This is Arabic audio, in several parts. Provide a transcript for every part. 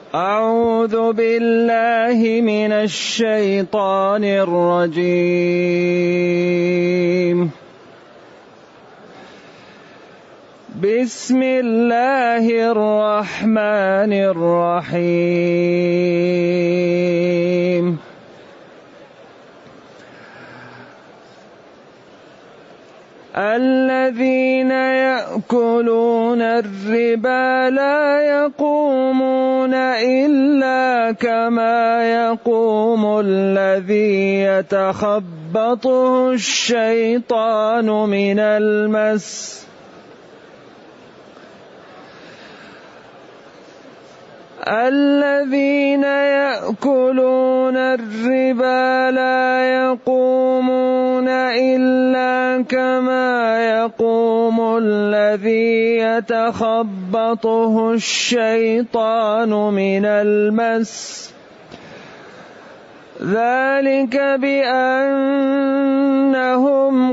أعوذ بالله من الشيطان الرجيم. بسم الله الرحمن الرحيم. الذين يأكلون الربا لا يقومون إلا كما يقوم الذي يتخبطه الشيطان من المس. الذين يأكلون الربا لا يقومون إلا كما يقوم الذي يتخبطه الشيطان من المس. ذلك بأنهم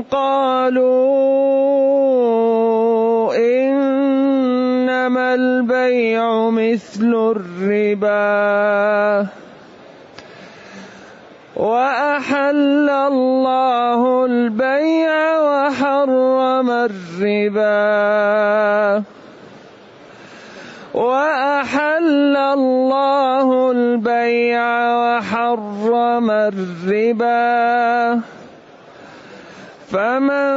قالوا إنما البيع مثل الربا وأحل الله البيع وحرم الربا وأحل الله البيع وحرم الربا. فمن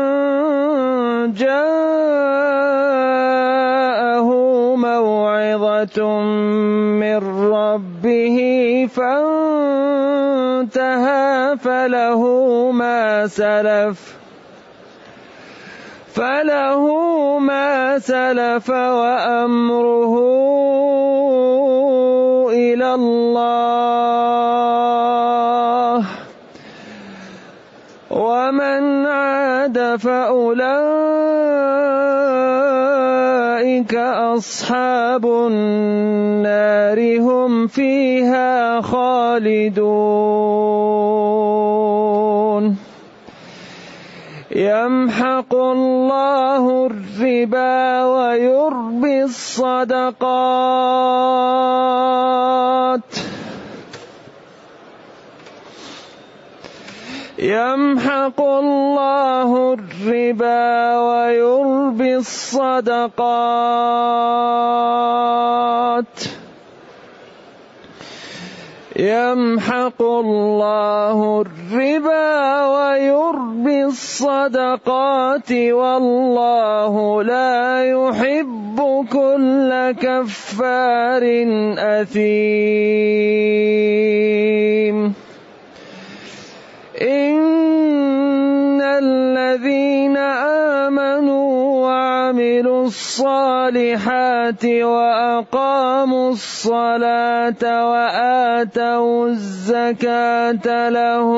جاءه موعظة من ربه فانتهى فله ما سلف وأمره إلى الله ومن عاد فأولئك أصحاب النار هم فيها خالدون. يمحق الله الربا ويربي الصدقات. يمحق الله الربا ويربي الصدقات. يمحق الله الربا ويربي الصدقات والله لا يحب كل كفار أثيم. إن الذين آمنوا وعملوا الصالحات وأقاموا الصلاة وآتوا الزكاة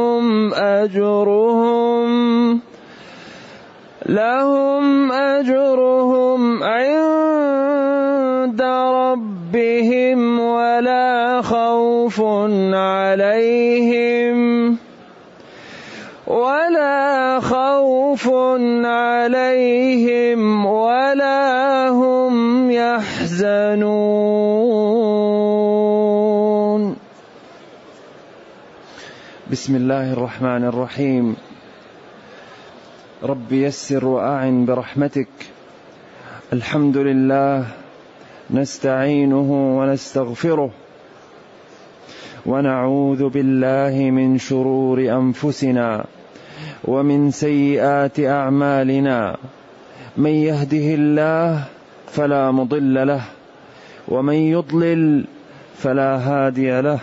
لهم أجرهم عند ربهم ولا خوف عليهم ولا هم يحزنون. بسم الله الرحمن الرحيم. رب يسر وأعن برحمتك. الحمد لله نستعينه ونستغفره ونعوذ بالله من شرور أنفسنا ومن سيئات أعمالنا. من يهده الله فلا مضل له ومن يضلل فلا هادي له.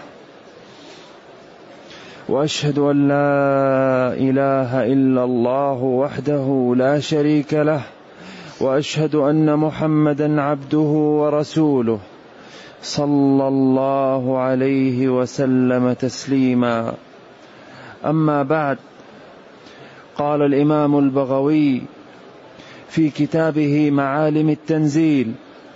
وأشهد أن لا إله إلا الله وحده لا شريك له وأشهد أن محمدا عبده ورسوله صلى الله عليه وسلم تسليما. أما بعد، قال الإمام البغوي في كتابه معالم التنزيل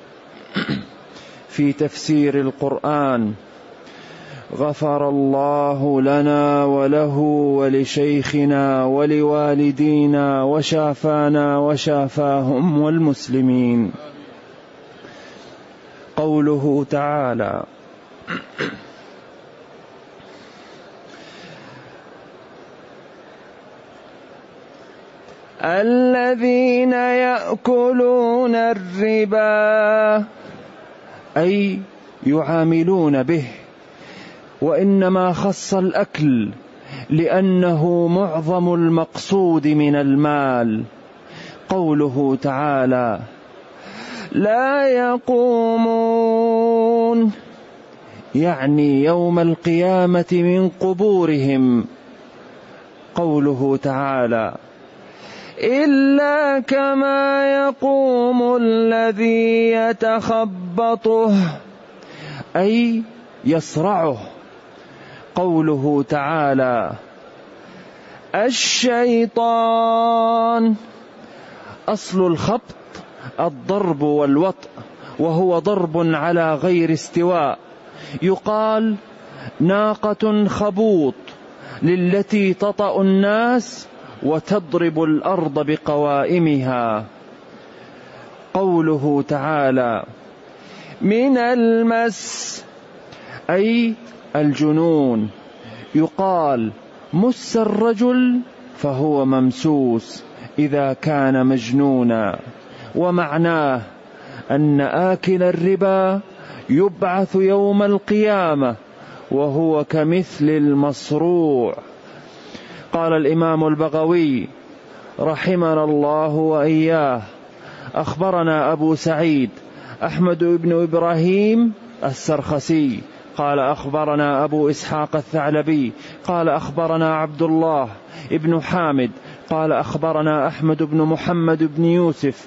في تفسير القرآن: غفر الله لنا وله ولشيخنا ولوالدينا وشافانا وشافاهم والمسلمين. قوله تعالى: الذين يأكلون الربا، أي يعاملون به، وإنما خص الأكل لأنه معظم المقصود من المال. قوله تعالى: لا يقومون، يعني يوم القيامة من قبورهم. قوله تعالى: إلا كما يقوم الذي يتخبطه، أي يصرعه. قوله تعالى: الشيطان، أصل الخبط الضرب والوطء، وهو ضرب على غير استواء. يقال ناقة خبوط للتي تطأ الناس وتضرب الأرض بقوائمها. قوله تعالى: من المس، أي الجنون. يقال مس الرجل فهو ممسوس إذا كان مجنونا، ومعناه أن آكل الربا يبعث يوم القيامة وهو كمثل المصروع. قال الإمام البغوي رحمنا الله وإياه: أخبرنا أبو سعيد أحمد بن إبراهيم السرخسي قال أخبرنا أبو إسحاق الثعلبي قال أخبرنا عبد الله ابن حامد قال أخبرنا أحمد بن محمد بن يوسف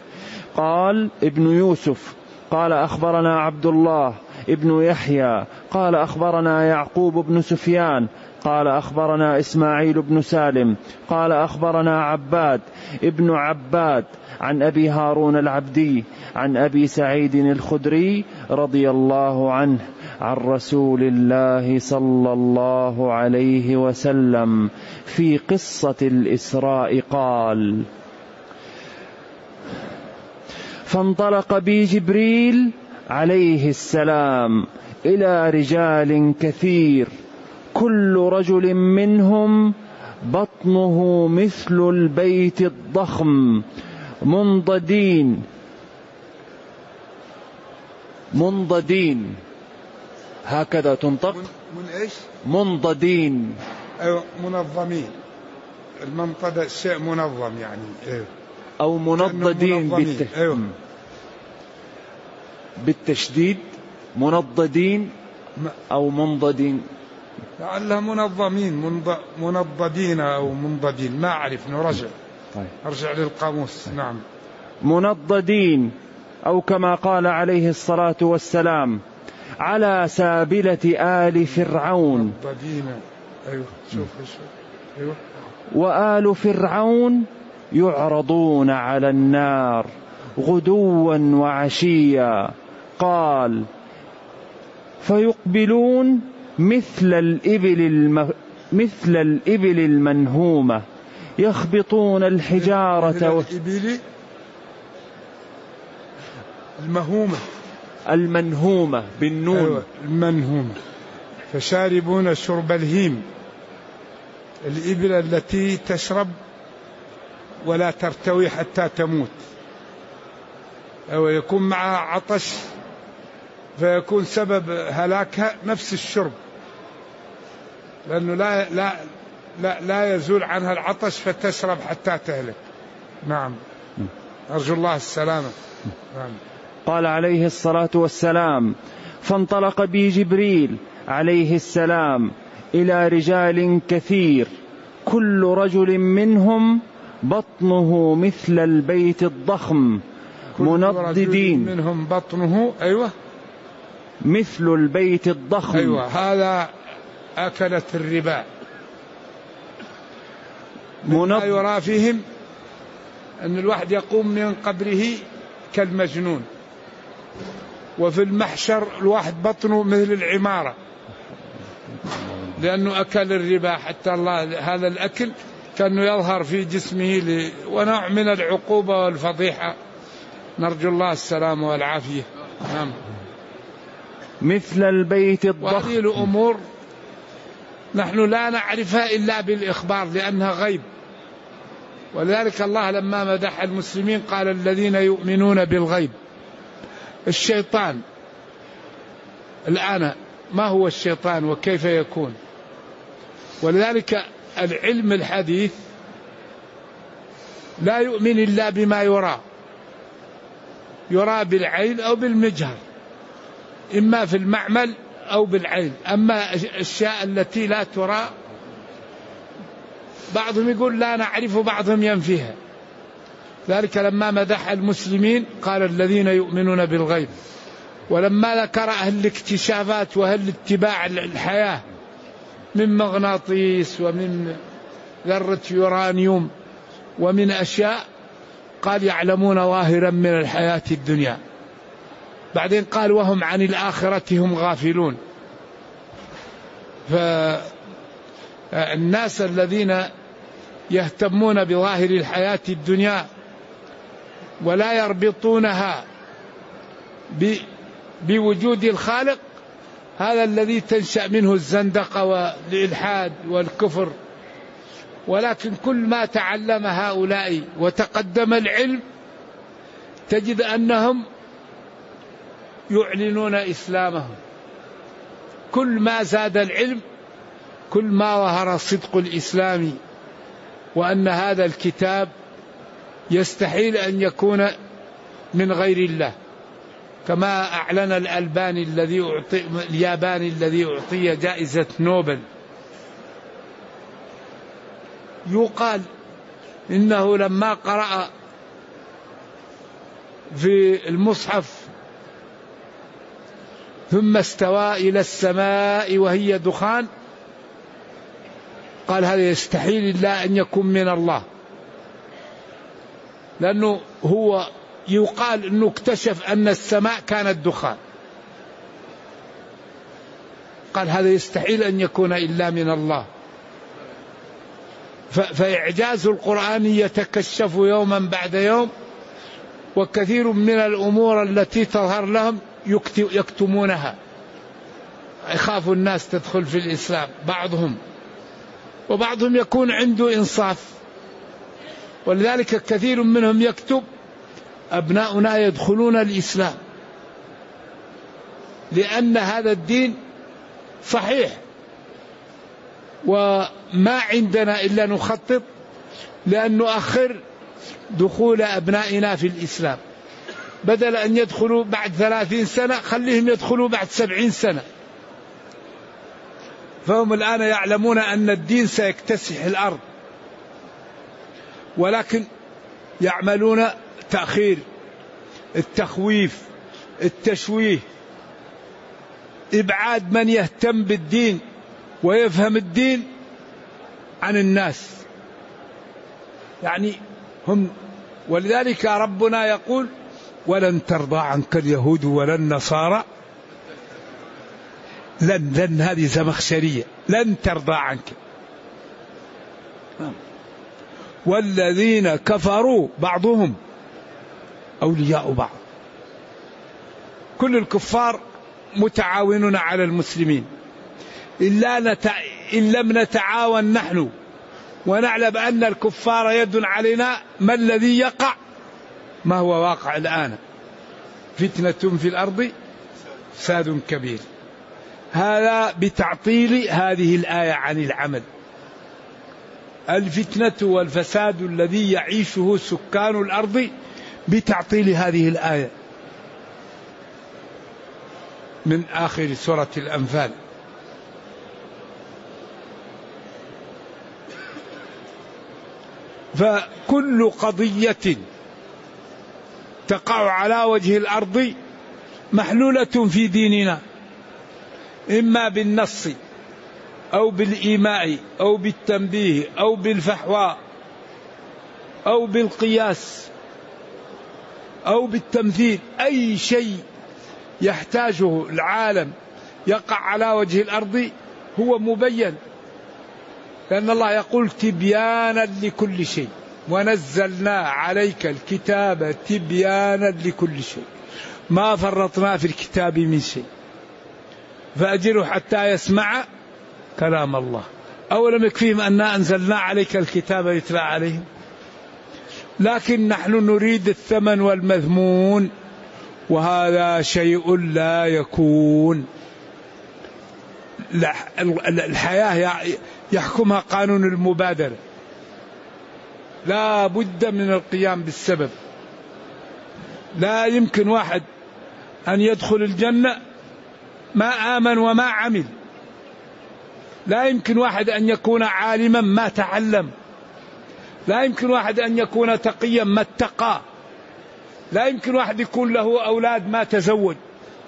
قال أخبرنا عبد الله ابن يحيى قال أخبرنا يعقوب بن سفيان قال أخبرنا إسماعيل بن سالم قال أخبرنا عباد ابن عباد عن أبي هارون العبدي عن أبي سعيد الخدري رضي الله عنه عن رسول الله صلى الله عليه وسلم في قصة الإسراء قال: فانطلق بي جبريل عليه السلام إلى رجال كثير، كل رجل منهم بطنه مثل البيت الضخم، منضدين هكذا تنطق، من إيش؟ منضدين، أيوة منظمين. المنطد شيء منظم يعني، أيوة. أو منضدين أيوة. بالتشديد، منضدين أو منضدين، لعلها منظمين، منضدين أو منضدين، ما أعرف، نرجع. طيب. أرجع للقاموس. نعم. منضدين، أو كما قال عليه الصلاة والسلام: على سابلة آل فرعون. منضدين. أيوة. شوف. أيوة. وآل فرعون يعرضون على النار غدوا وعشيا. قال: فيقبلون مثل الإبل المنهومة يخبطون الحجارة. الإبل المنهومة بالنون. أيوة. المنهومة. فشاربون شرب الهيم، الإبل التي تشرب ولا ترتوي حتى تموت، أو يكون معها عطش فيكون سبب هلاكها نفس الشرب، لأنه لا يزول عنها العطش فتشرب حتى تهلك. نعم. أرجو الله السلامة. نعم. قال عليه الصلاة والسلام: فانطلق بي جبريل عليه السلام إلى رجال كثير، كل رجل منهم بطنه مثل البيت الضخم، منضدين. منهم بطنه أيوة مثل البيت الضخم. أيوة. هذا أكلت الربا. ما يرى فيهم أن الواحد يقوم من قبره كالمجنون، وفي المحشر الواحد بطنه مثل العمارة، لأنه أكل الربا. حتى الله هذا الأكل كأنه يظهر في جسمه ونوع من العقوبة والفضيحة. نرجو الله السلامة والعافية. نعم. مثل البيت الضخم. وهذه الأمور نحن لا نعرفها إلا بالإخبار لأنها غيب. ولذلك الله لما مدح المسلمين قال الذين يؤمنون بالغيب. الشيطان الآن ما هو الشيطان وكيف يكون؟ ولذلك العلم الحديث لا يؤمن إلا بما يرى بالعين أو بالمجهر، إما في المعمل أو بالعين. أما الأشياء التي لا ترى بعضهم يقول لا نعرف، بعضهم ينفيها. ذلك لما مدح المسلمين قال الذين يؤمنون بالغيب. ولما ذكر أهل الاكتشافات وأهل اتباع الحياة من مغناطيس ومن ذرة يورانيوم ومن أشياء قال يعلمون ظاهرا من الحياة الدنيا. بعدين قال وهم عن الآخرة هم غافلون. فالناس الذين يهتمون بظاهر الحياة الدنيا ولا يربطونها بوجود الخالق، هذا الذي تنشأ منه الزندقة والإلحاد والكفر. ولكن كل ما تعلم هؤلاء وتقدم العلم تجد أنهم يعلنون إسلامهم. كل ما زاد العلم كل ما ظهر صدق الإسلام، وأن هذا الكتاب يستحيل أن يكون من غير الله، كما أعلن الياباني الذي أعطي جائزة نوبل. يقال إنه لما قرأ في المصحف ثم استوى إلى السماء وهي دخان، قال هذا يستحيل إلا أن يكون من الله، لأنه هو يقال أنه اكتشف أن السماء كانت دخان. قال هذا يستحيل أن يكون إلا من الله. فإعجاز القرآن يتكشف يوما بعد يوم، وكثير من الأمور التي تظهر لهم يكتمونها، يخاف الناس تدخل في الإسلام بعضهم، وبعضهم يكون عنده إنصاف. ولذلك كثير منهم يكتب أبناؤنا يدخلون الإسلام لأن هذا الدين صحيح، وما عندنا إلا نخطط لأن نؤخر دخول أبنائنا في الإسلام، بدل أن يدخلوا بعد 30 سنة خليهم يدخلوا بعد 70 سنة. فهم الآن يعلمون أن الدين سيكتسح الأرض، ولكن يعملون تأخير، التخويف، التشويه، إبعاد من يهتم بالدين ويفهم الدين عن الناس. يعني هم، ولذلك ربنا يقول ولن ترضى عنك اليهود ولا النصارى، لن هذه زمخشرية، لن ترضى عنك. والذين كفروا بعضهم أولياء بعض. كل الكفار متعاونون على المسلمين، إن لم نتعاون نحن ونعلم أن الكفار يد علينا، ما الذي يقع؟ ما هو واقع الآن، فتنة في الأرض فساد كبير. هذا بتعطيل هذه الآية عن العمل. الفتنة والفساد الذي يعيشه سكان الأرض بتعطيل هذه الآية من آخر سورة الأنفال. فكل قضية تقع على وجه الأرض محلولة في ديننا، إما بالنص أو بالإيماء أو بالتنبيه أو بالفحواء أو بالقياس أو بالتمثيل. أي شيء يحتاجه العالم يقع على وجه الأرض هو مبين، لأن الله يقول تبيانا لكل شيء، ونزلنا عليك الكتاب تبيانا لكل شيء، ما فرطنا في الكتاب من شيء. فأجره حتى يسمع كلام الله. أولم يكفيهم أننا أنزلنا عليك الكتاب يتلى عليهم؟ لكن نحن نريد الثمن والمذمون، وهذا شيء لا يكون. الحياة يحكمها قانون المبادرة، لا بد من القيام بالسبب. لا يمكن واحد أن يدخل الجنة ما آمن وما عمل. لا يمكن واحد أن يكون عالما ما تعلم. لا يمكن واحد أن يكون تقيا ما اتقى. لا يمكن واحد يكون له أولاد ما تزوج.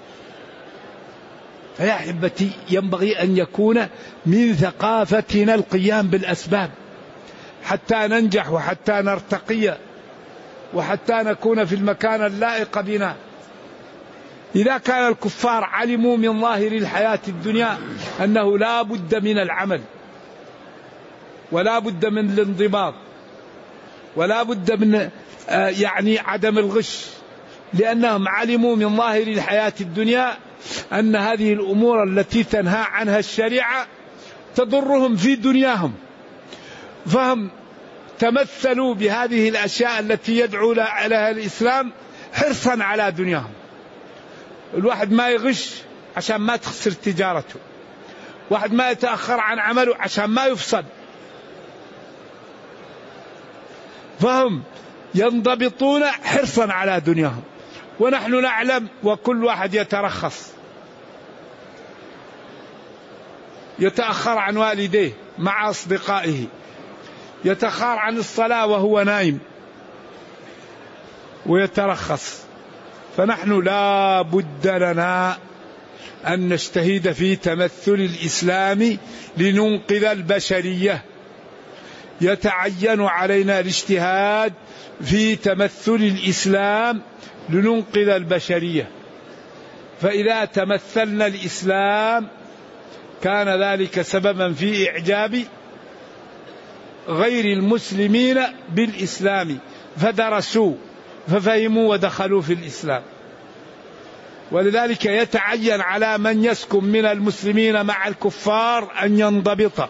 فيا أحبتي ينبغي أن يكون من ثقافتنا القيام بالأسباب حتى ننجح وحتى نرتقي وحتى نكون في المكان اللائق بنا. إذا كان الكفار علموا من ظاهر الحياة الدنيا أنه لا بد من العمل ولا بد من الانضباط ولا بد من عدم الغش، لأنهم علموا من ظاهر الحياة الدنيا أن هذه الأمور التي تنهى عنها الشريعة تضرهم في دنياهم، فهم تمثلوا بهذه الأشياء التي يدعو لها الإسلام حرصا على دنياهم. الواحد ما يغش عشان ما تخسر تجارته، واحد ما يتأخر عن عمله عشان ما يفسد، فهم ينضبطون حرصا على دنياهم. ونحن نعلم وكل واحد يترخص، يتأخر عن والديه مع أصدقائه، يتأخر عن الصلاة وهو نايم ويترخص. فنحن لا بد لنا أن نجتهد في تمثل الإسلام لننقذ البشرية. يتعين علينا الاجتهاد في تمثل الإسلام لننقذ البشرية. فإذا تمثلنا الإسلام كان ذلك سببا في إعجاب غير المسلمين بالإسلام فدرسوا ففهموا ودخلوا في الإسلام. ولذلك يتعين على من يسكن من المسلمين مع الكفار أن ينضبط.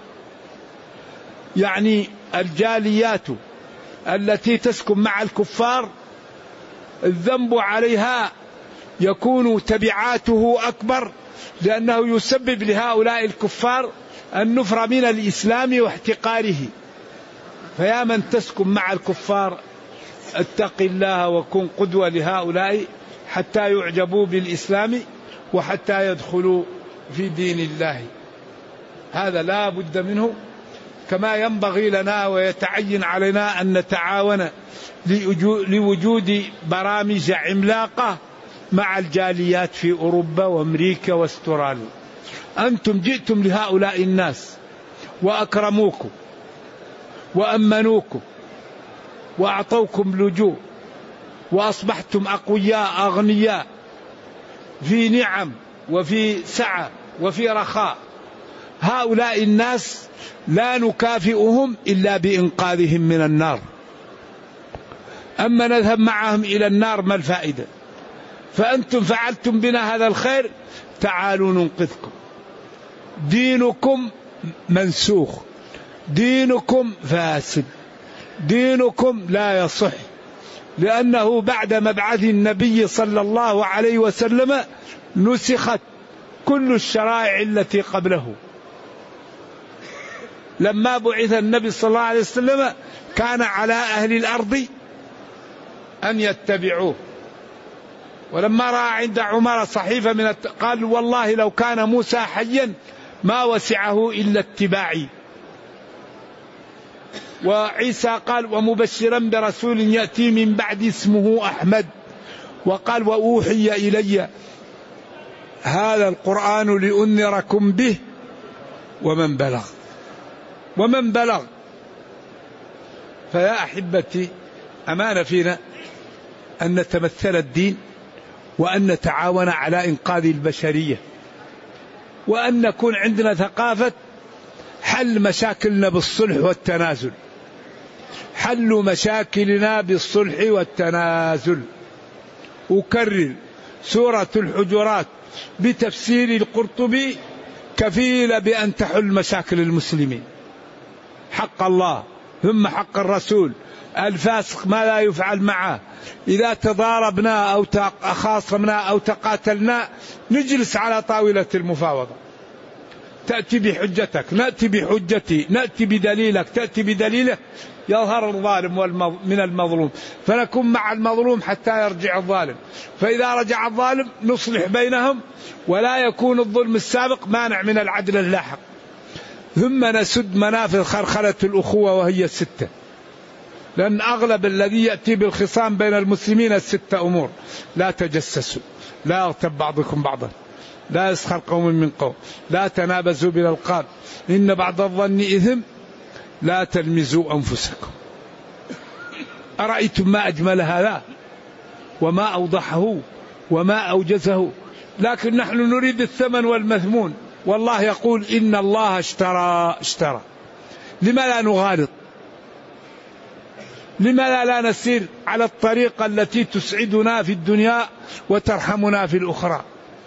يعني الجاليات التي تسكن مع الكفار الذنب عليها يكون تبعاته أكبر، لأنه يسبب لهؤلاء الكفار النفر من الإسلام واحتقاره. فيا من تسكن مع الكفار اتق الله وكن قدوة لهؤلاء حتى يعجبوا بالإسلام وحتى يدخلوا في دين الله. هذا لا بد منه. كما ينبغي لنا ويتعين علينا أن نتعاون لوجود برامج عملاقة مع الجاليات في أوروبا وأمريكا واستراليا. أنتم جئتم لهؤلاء الناس وأكرموكم وأمنوكم وأعطوكم لجوء وأصبحتم أقوياء أغنياء في نعم وفي سعة وفي رخاء. هؤلاء الناس لا نكافئهم إلا بإنقاذهم من النار. أما نذهب معهم إلى النار ما الفائدة؟ فأنتم فعلتم بنا هذا الخير، تعالوا ننقذكم. دينكم منسوخ، دينكم فاسد، دينكم لا يصح، لأنه بعد مبعث النبي صلى الله عليه وسلم نسخت كل الشرائع التي قبله. لما بعث النبي صلى الله عليه وسلم كان على أهل الأرض أن يتبعوه. ولما رأى عند عمر صحيفة قال والله لو كان موسى حيا ما وسعه إلا اتباعي. وعيسى قال ومبشرا برسول يأتي من بعد اسمه أحمد. وقال وأوحي إلي هذا القرآن لأنذركم به ومن بلغ. فيا أحبتي أمانة فينا أن نتمثل الدين وأن نتعاون على إنقاذ البشرية، وأن نكون عندنا ثقافة حل مشاكلنا بالصلح والتنازل. حل مشاكلنا بالصلح والتنازل. أكرر سورة الحجرات بتفسير القرطبي كفيلة بأن تحل مشاكل المسلمين. حق الله ثم حق الرسول. الفاسق ما لا يفعل معه. إذا تضاربنا أو تخاصمنا أو تقاتلنا نجلس على طاولة المفاوضة، تأتي بحجتك نأتي بحجتي، نأتي بدليلك تأتي بدليله، يظهر الظالم من المظلوم، فنكون مع المظلوم حتى يرجع الظالم، فإذا رجع الظالم نصلح بينهم ولا يكون الظلم السابق مانع من العدل اللاحق. ثم نسد منافذ خرخلة الأخوة وهي 6، لأن أغلب الذي يأتي بالخصام بين المسلمين 6 أمور: لا تجسسوا، لا يغتب بعضكم بعضا، لا يسخر قوم من قوم، لا تنابزوا بالألقاب، إن بعض الظن إثم، لا تلمزوا أنفسكم. أرأيتم ما أجمل هذا وما أوضحه وما أوجزه، لكن نحن نريد الثمن والمثمون، والله يقول إن الله اشترى. لما لا نغالط؟ لما لا نسير على الطريقة التي تسعدنا في الدنيا وترحمنا في الأخرى؟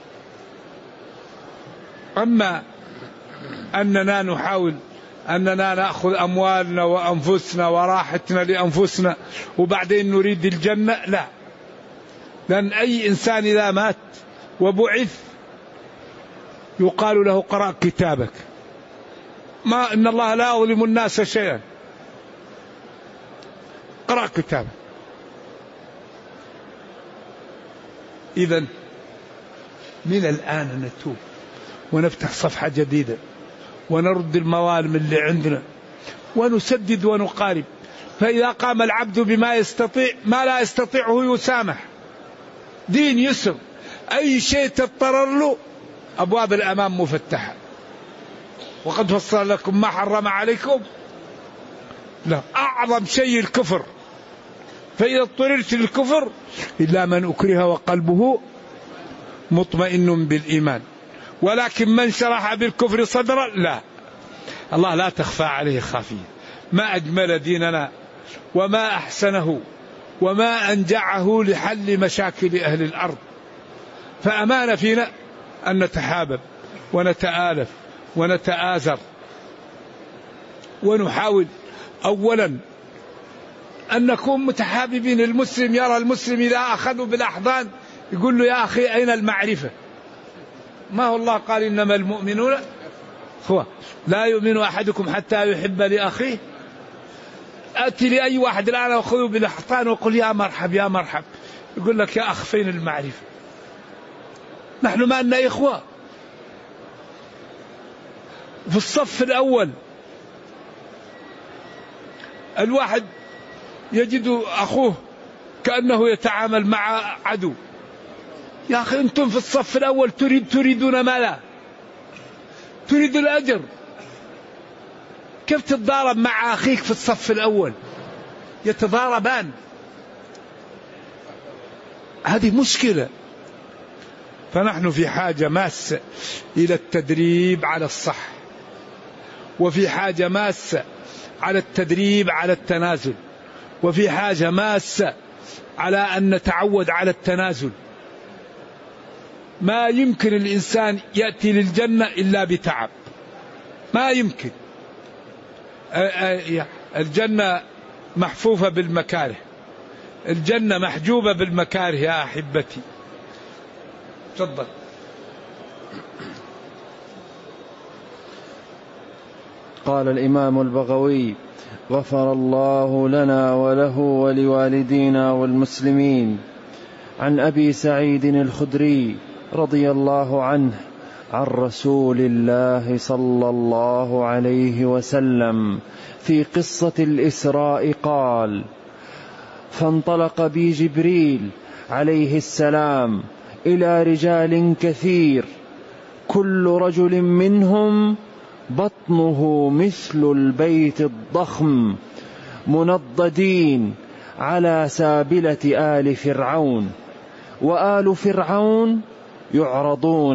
أما أننا نحاول أننا نأخذ أموالنا وأنفسنا وراحتنا لأنفسنا وبعدين نريد الجنة، لا. لأن أي إنسان إذا مات وبعث يقال له قرأ كتابك، ما إن الله لا يظلم الناس شيئا، قرأ كتابك. إذن من الآن نتوب ونفتح صفحة جديدة ونرد المظالم اللي عندنا ونسدد ونقارب. فإذا قام العبد بما يستطيع ما لا يستطيعه يسامح. دين يسر، أي شيء تضطرر له أبواب الأمام مفتحة. وقد فصل لكم ما حرم عليكم، لا أعظم شيء الكفر، فإذا اضطررت للكفر إلا من أكره وقلبه مطمئن بالإيمان، ولكن من شرح بالكفر صدرا لا، الله لا تخفى عليه خافية. ما أجمل ديننا وما أحسنه وما أنجعه لحل مشاكل أهل الأرض. فأمان فينا أن نتحابب ونتآلف ونتآزر ونحاول أولا أن نكون متحاببين. المسلم يرى المسلم إذا أخذوا بالأحضان يقول له يا أخي أين المعرفة؟ ما هو الله قال إنما المؤمنون هو لا يؤمن أحدكم حتى يحب لأخيه. أتي لأي واحد الآن أخذه بالأحضان وقل يا مرحب يا مرحب، يقول لك يا أخ فين المعرفة؟ نحن ما أننا إخوة. في الصف الأول الواحد يجد أخوه كأنه يتعامل مع عدو. يا أخي أنتم في الصف الأول تريدون ما لا تريد الأجر، كيف تتضارب مع أخيك في الصف الأول؟ يتضاربان، هذه مشكلة. فنحن في حاجة ماسة إلى التدريب على الصح، وفي حاجة ماسة على التدريب على التنازل، وفي حاجة ماسة على أن نتعود على التنازل. ما يمكن الإنسان يأتي للجنة إلا بتعب، ما يمكن. الجنة محفوفة بالمكاره، الجنة محجوبة بالمكاره يا أحبتي. تفضل. قال الإمام البغوي غفر الله لنا وله ولوالدينا والمسلمين. عن أبي سعيد الخدري رضي الله عنه عن رسول الله صلى الله عليه وسلم في قصة الإسراء قال: فانطلق بي جبريل عليه السلام إلى رجال كثير، كل رجل منهم بطنه مثل البيت الضخم، منضدين على سابلة آل فرعون، وآل فرعون يعرضون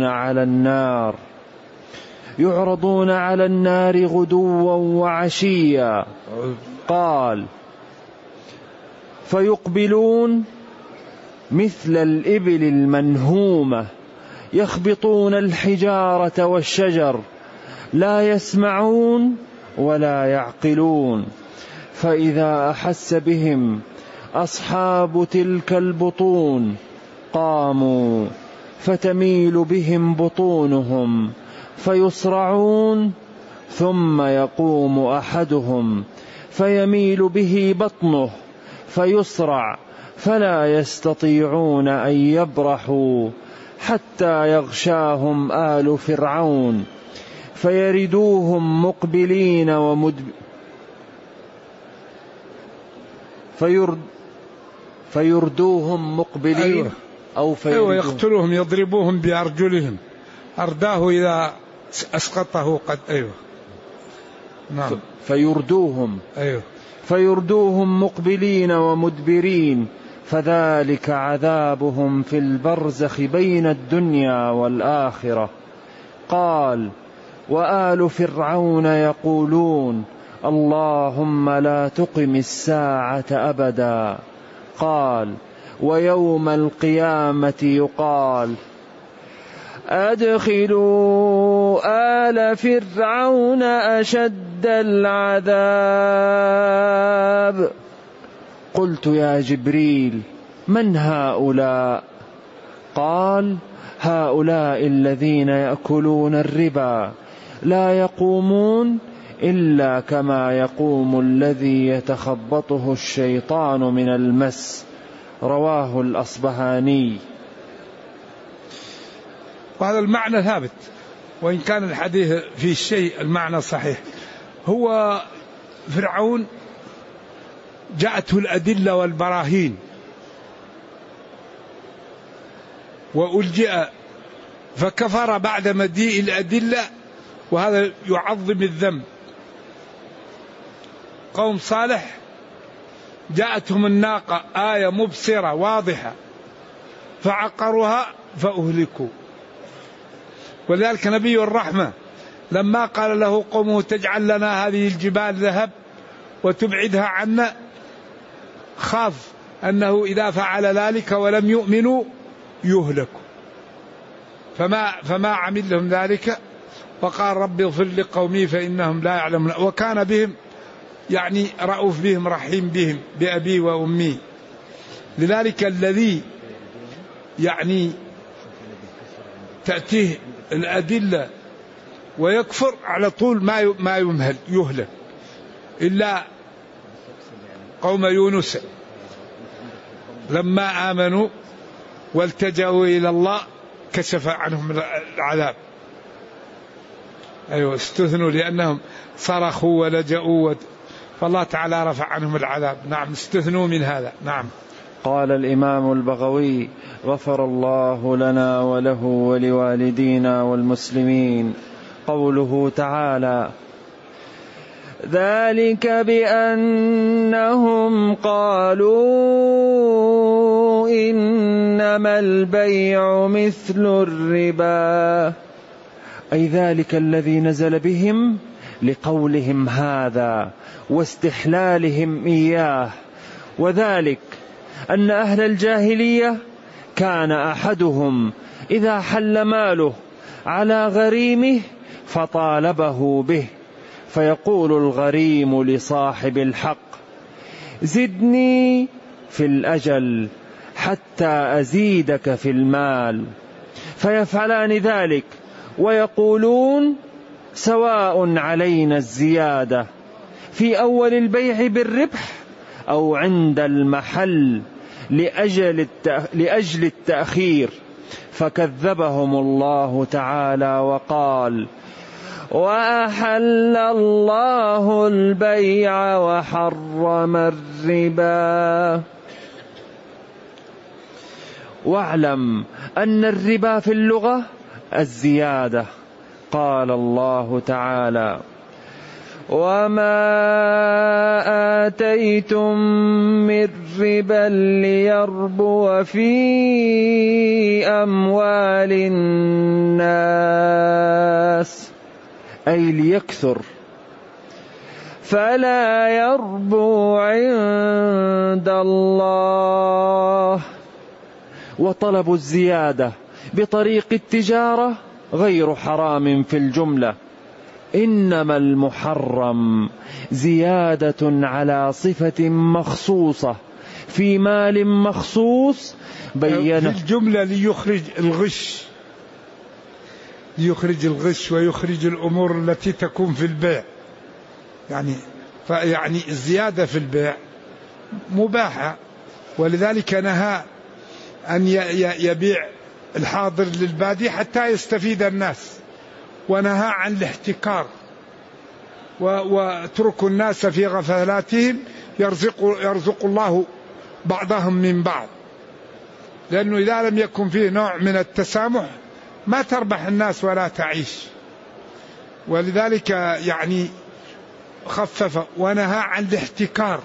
على النار غدوا وعشيا. قال: فيقبلون مثل الإبل المنهومة يخبطون الحجارة والشجر لا يسمعون ولا يعقلون. فإذا أحس بهم أصحاب تلك البطون قاموا فتميل بهم بطونهم فيصرعون، ثم يقوم أحدهم فيميل به بطنه فيصرع، فلا يستطيعون أن يبرحوا حتى يغشاهم آل فرعون فيردوهم مقبلين فيردوهم مقبلين أو يقتلوهم يضربوهم بأرجلهم، أرداه إذا أسقطه قد نعم. فيردوهم مقبلين ومدبرين، فذلك عذابهم في البرزخ بين الدنيا والآخرة. قال: وآل فرعون يقولون اللهم لا تقم الساعة أبدا. قال: ويوم القيامة يقال أدخلوا آل فرعون أشد العذاب. قلت: يا جبريل من هؤلاء؟ قال: هؤلاء الذين يأكلون الربا لا يقومون إلا كما يقوم الذي يتخبطه الشيطان من المس. رواه الأصبهاني. وهذا المعنى ثابت، وإن كان الحديث فيه الشيء المعنى صحيح. هو فرعون جاءته الأدلة والبراهين وألجئ فكفر بعد مجيء الأدلة، وهذا يعظم الذنب. قوم صالح جاءتهم الناقة آية مبصرة واضحة فعقروها فأهلكوا. ولذلك نبي الرحمة لما قال له قومه تجعل لنا هذه الجبال ذهب وتبعدها عنا، خاف أنه إذا فعل ذلك ولم يؤمنوا يهلكوا، فما عمل لهم ذلك، وقال رب اغفر لقومي فإنهم لا يعلمون. وكان بهم يعني رؤوف بهم رحيم بهم بأبي وأمي. لذلك الذي يعني تأتيه الأدلة ويكفر على طول ما يمهل يهلك، إلا قوم يونس لما آمنوا والتجأوا إلى الله كشف عنهم العذاب. استثنوا لأنهم صرخوا ولجأوا فالله تعالى رفع عنهم العذاب. نعم، استثنوا من هذا. نعم. قال الإمام البغوي غفر الله لنا وله ولوالدينا والمسلمين. قوله تعالى: ذلك بأنهم قالوا إنما البيع مثل الربا، أي ذلك الذي نزل بهم لقولهم هذا واستحلالهم إياه. وذلك أن أهل الجاهلية كان أحدهم إذا حل ماله على غريمه فطالبه به، فيقول الغريم لصاحب الحق: زدني في الأجل حتى أزيدك في المال، فيفعلان ذلك ويقولون: سواء علينا الزيادة في أول البيع بالربح أو عند المحل لأجل التأخير. فكذبهم الله تعالى وقال: وأحل الله البيع وحرم الربا. واعلم أن الربا في اللغة الزيادة. قال الله تعالى: وما آتيتم من ربا ليربو في أموال الناس، أي ليكثر، فلا يربو عند الله وطلب الزيادة بطريق التجارة غير حرام في الجملة، إنما المحرم زيادة على صفة مخصوصة في مال مخصوص بينه في الجملة ليخرج الغش ويخرج الأمور التي تكون في البيع. يعني الزيادة في البيع مباحة، ولذلك نهى أن يبيع الحاضر للبادي حتى يستفيد الناس، ونهى عن الاحتكار، واتركوا الناس في غفلاتهم يرزق الله بعضهم من بعض، لأنه إذا لم يكن فيه نوع من التسامح ما تربح الناس ولا تعيش. ولذلك يعني خفف ونهى عن الاحتكار،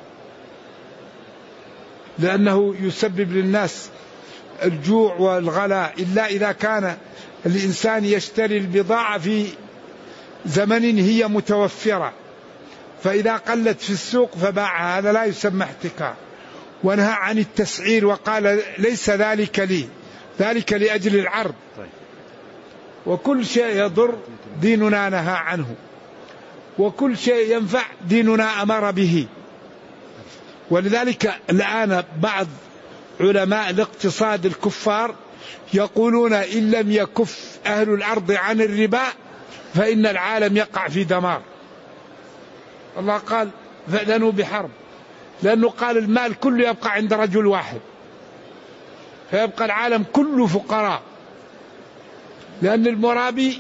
لأنه يسبب للناس الجوع والغلاء، إلا إذا كان الإنسان يشتري البضاعة في زمن هي متوفرة، فإذا قلت في السوق فباعها، هذا لا يسمى احتكار. ونهى عن التسعير وقال ليس ذلك لي، ذلك لأجل العرض. وكل شيء يضر ديننا نهى عنه، وكل شيء ينفع ديننا أمر به. ولذلك الآن بعض علماء الاقتصاد الكفار يقولون إن لم يكف أهل الأرض عن الربا فإن العالم يقع في دمار. الله قال فأذنوا بحرب، لأنه قال المال كله يبقى عند رجل واحد، فيبقى العالم كله فقراء، لأن المرابي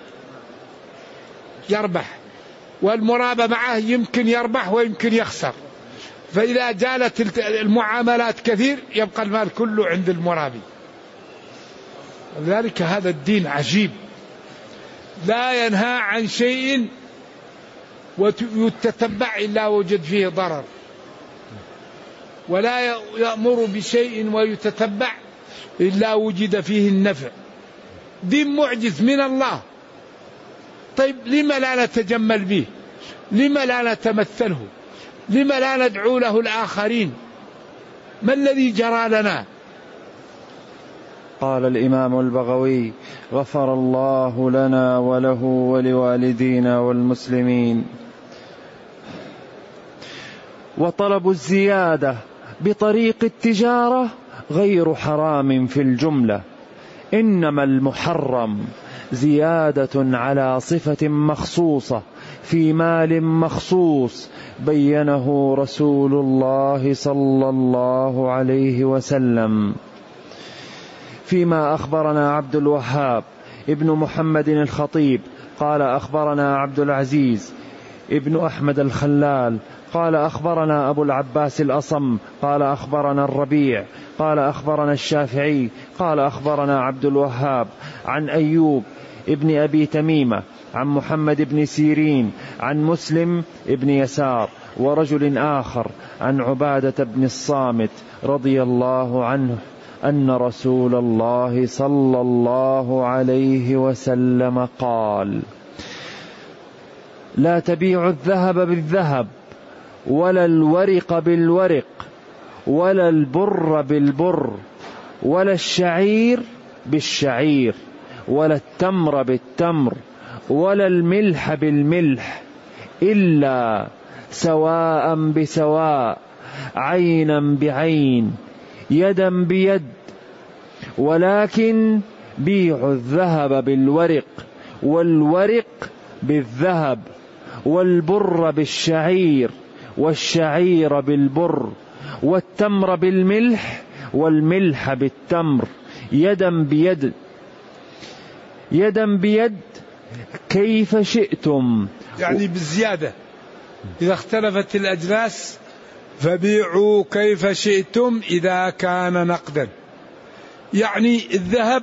يربح، والمرابى معه يمكن يربح ويمكن يخسر، فإذا جالت المعاملات كثير يبقى المال كله عند المرابي. لذلك هذا الدين عجيب، لا ينهى عن شيء ويتتبع إلا وجد فيه ضرر، ولا يأمر بشيء ويتتبع إلا وجد فيه النفع. دين معجز من الله. طيب لما لا نتجمل به؟ لما لا نتمثله؟ لما لا ندعو له الآخرين؟ ما الذي جرى لنا؟ قال الإمام البغوي غفر الله لنا وله ولوالدينا والمسلمين. وطلب الزيادة بطريق التجارة غير حرام في الجملة، إنما المحرم زيادة على صفة مخصوصة في مال مخصوص بينه رسول الله صلى الله عليه وسلم. فيما أخبرنا عبد الوهاب ابن محمد الخطيب قال أخبرنا عبد العزيز ابن أحمد الخلال قال أخبرنا أبو العباس الأصم قال أخبرنا الربيع قال أخبرنا الشافعي قال أخبرنا عبد الوهاب عن أيوب ابن أبي تميمة عن محمد بن سيرين عن مسلم ابن يسار ورجل آخر عن عبادة بن الصامت رضي الله عنه أن رسول الله صلى الله عليه وسلم قال: لا تبيع الذهب بالذهب ولا الورق بالورق ولا البر بالبر ولا الشعير بالشعير ولا التمر بالتمر ولا الملح بالملح إلا سواء بسواء عينا بعين يدا بيد، ولكن بيعوا الذهب بالورق والورق بالذهب والبر بالشعير والشعير بالبر والتمر بالملح والملح بالتمر يدا بيد يدا بيد كيف شئتم، يعني بالزيادة. إذا اختلفت الأجناس فبيعوا كيف شئتم إذا كان نقدا. يعني الذهب،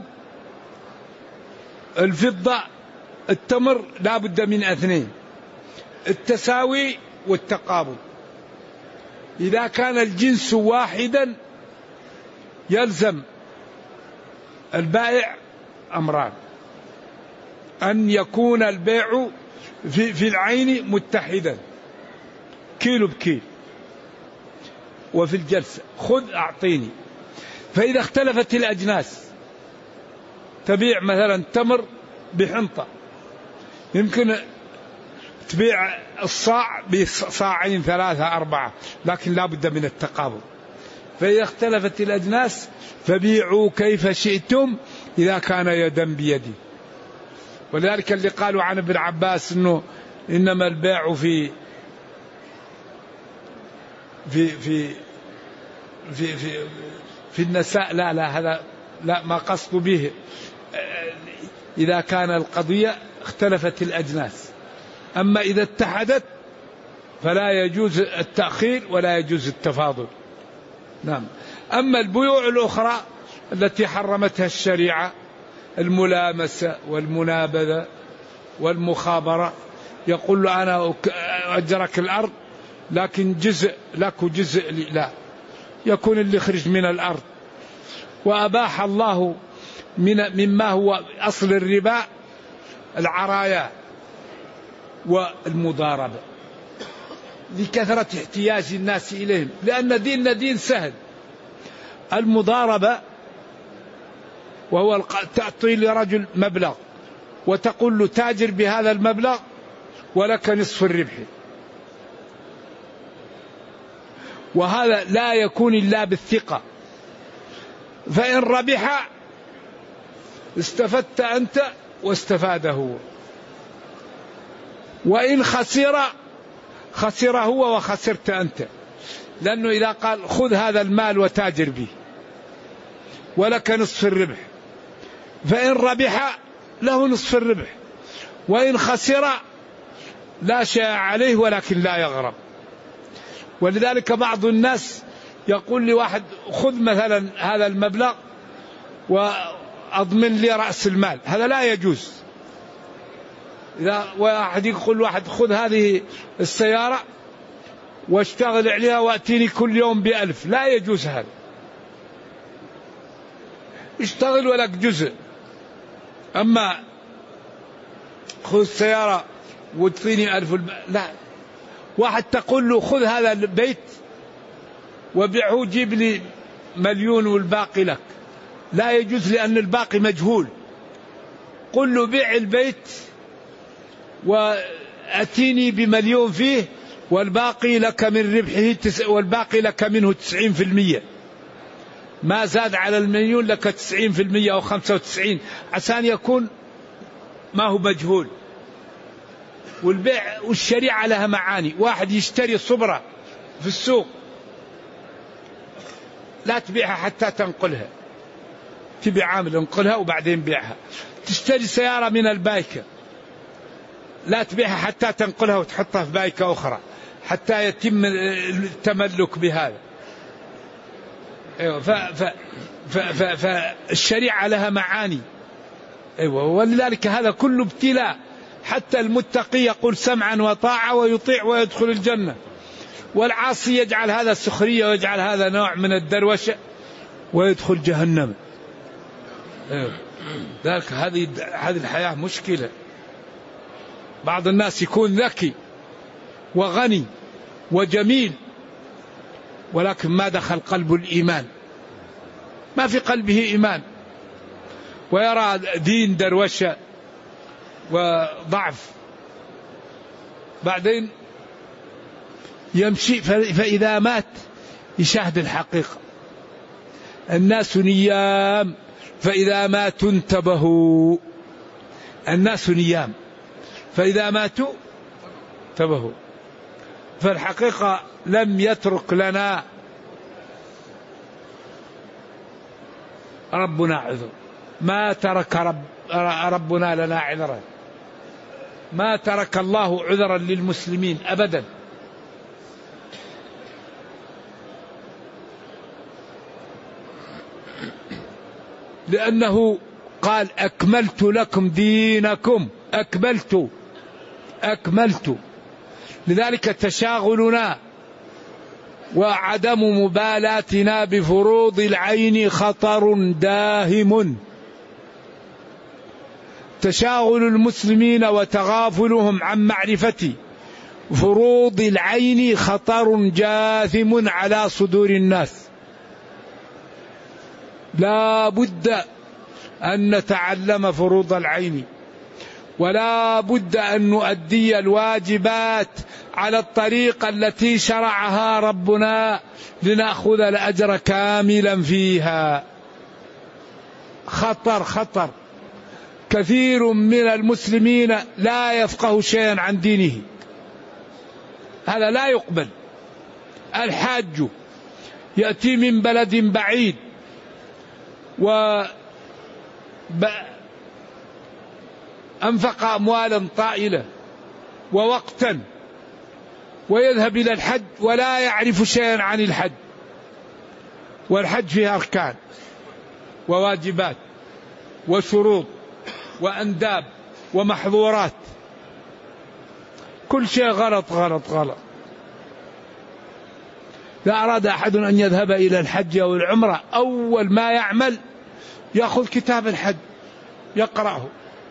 الفضة، التمر لا بد من اثنين: التساوي والتقابل. إذا كان الجنس واحدا يلزم البائع أمران: أن يكون البيع في العين متحدا، كيلو بكيل، وفي الجلسة خذ أعطيني. فإذا اختلفت الأجناس، تبيع مثلا تمر بحنطة، يمكن تبيع الصاع بصاعين 3 4، لكن لا بد من التقابل. فإذا اختلفت الأجناس فبيعوا كيف شئتم إذا كان يدا بيدي. ولذلك اللي قالوا عن ابن عباس إنه إنما البيع في في في في في, في النساء، لا هذا لا، ما قصد به إذا كان القضية اختلفت الأجناس. أما إذا اتحدت فلا يجوز التأخير ولا يجوز التفاضل. نعم. أما البيوع الأخرى التي حرمتها الشريعة، الملامسة والمنابذة والمخابرة، يقول له أنا أجرك الأرض لكن جزء لك وجزء لي، لا، يكون اللي خرج من الأرض. وأباح الله مما هو أصل الربا العرايا والمضاربة لكثرة احتياج الناس إليهم، لأن ديننا دين سهل. المضاربة وهو تعطي لرجل مبلغ وتقول له تاجر بهذا المبلغ ولك نصف الربح، وهذا لا يكون إلا بالثقة. فإن ربح استفدت أنت واستفاد هو، وإن خسر هو وخسرت أنت، لأنه إذا قال خذ هذا المال وتاجر به ولك نصف الربح، فإن ربح له نصف الربح، وإن خسر لا شيء عليه ولكن لا يغرم. ولذلك بعض الناس يقول لواحد خذ مثلا هذا المبلغ وأضمن لي رأس المال، هذا لا يجوز. إذا واحد يقول واحد خذ هذه السيارة واشتغل عليها وأتيني كل يوم ب1000، لا يجوز هذا. اشتغل ولك جزء. أما خذ السيارة وتعطيني 1000، لا. واحد تقول له خذ هذا البيت وبيعه جيب لي 1,000,000 والباقي لك، لا يجوز، لأن الباقي مجهول. قل له بيع البيت وأتيني ب1,000,000 فيه والباقي لك من ربحه، والباقي لك منه 90%، ما زاد على 1,000,000 لك 90% أو 95، عشان يكون ما هو مجهول. والبيع والشريعة لها معاني. واحد يشتري صبرة في السوق لا تبيعها حتى تنقلها، تبيع عامل انقلها وبعدين بيعها. تشتري سيارة من البايكة لا تبيعها حتى تنقلها وتحطها في بايكة أخرى حتى يتم التملك بهذا. فالشريعة لها معاني. ولذلك هذا كله ابتلاء. حتى المتقي يقول سمعا وطاعة ويطيع ويدخل الجنة، والعاصي يجعل هذا سخرية ويجعل هذا نوع من الدروشة ويدخل جهنم. ذلك هذه الحياة مشكلة. بعض الناس يكون ذكي وغني وجميل ولكن ما دخل قلبه الإيمان، ما في قلبه إيمان، ويرى دين دروشة وضعف، بعدين يمشي. فإذا مات يشاهد الحقيقة. الناس نيام فإذا ماتوا انتبهوا. الناس نيام فإذا ماتوا انتبهوا. فالحقيقة لم يترك لنا ربنا عذر، ما ترك ربنا لنا عذرا، ما ترك الله عذرا للمسلمين أبدا. لأنه قال أكملت لكم دينكم، أكملت. لذلك تشاغلنا وعدم مبالاتنا بفروض العين خطر داهم. تشاغل المسلمين وتغافلهم عن معرفة فروض العين خطر جاثم على صدور الناس. لا بد أن نتعلم فروض العين، ولا بد أن نؤدي الواجبات على الطريقة التي شرعها ربنا لنأخذ الأجر كاملا فيها. خطر خطر، كثير من المسلمين لا يفقه شيئا عن دينه، هذا لا يقبل. الحاج يأتي من بلد بعيد أنفق أموالا طائلة ووقتا ويذهب إلى الحج ولا يعرف شيئا عن الحج، والحج فيه أركان وواجبات وشروط وأنداب ومحظورات، كل شيء غلط غلط غلط. إذا أراد أحد أن يذهب إلى الحج أو العمرة أول ما يعمل يأخذ كتاب الحج يقرأه،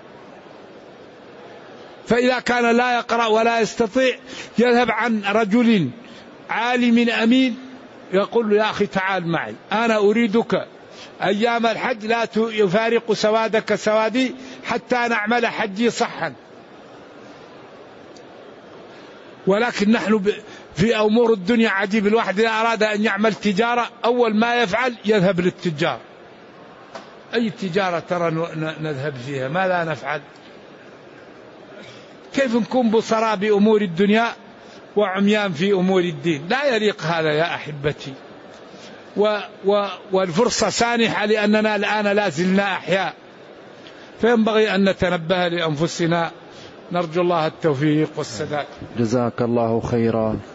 فإذا كان لا يقرأ ولا يستطيع يذهب عن رجل عالم أمين يقول له: يا أخي تعال معي، أنا أريدك أيام الحج لا يفارق سوادك سوادي حتى نعمل حجي صحا. ولكن نحن في أمور الدنيا عجيب، الواحد إذا أراد أن يعمل تجارة أول ما يفعل يذهب للتجار. أي تجارة ترى نذهب فيها؟ ما لا نفعل؟ كيف نكون بصراء بأمور الدنيا وعميان في أمور الدين؟ لا يليق هذا يا أحبتي. والفرصة سانحة لأننا الآن لا زلنا أحياء، فينبغي أن نتنبه لأنفسنا. نرجو الله التوفيق والسداد. جزاك الله خيرا.